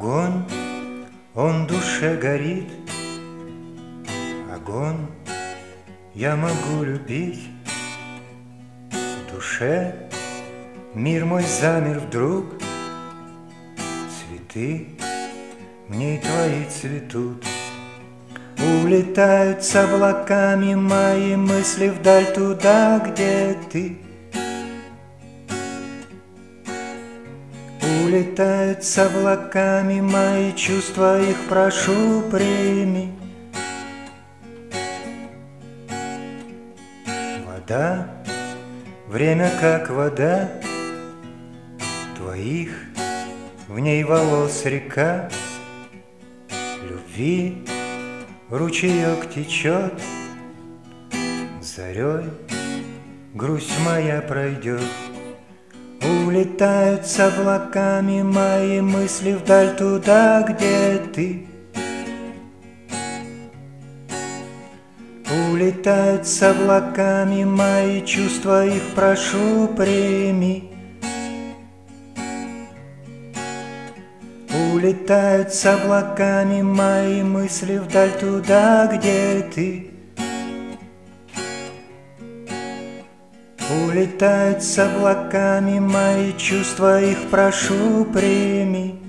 Огонь, он в душе горит, огонь я могу любить. В душе мир мой замер вдруг, цветы в ней твои цветут. Улетают с облаками мои мысли вдаль туда, где ты. Улетают с облаками мои чувства, их прошу, прими. Вода, время как вода, твоих в ней волос река, любви ручеек течет, зарей грусть моя пройдет. Улетают с облаками мои мысли вдаль туда, где ты. Улетают с облаками мои чувства, их прошу, прими. Улетают с облаками мои мысли вдаль туда, где ты. Улетают с облаками мои чувства, их прошу, прими.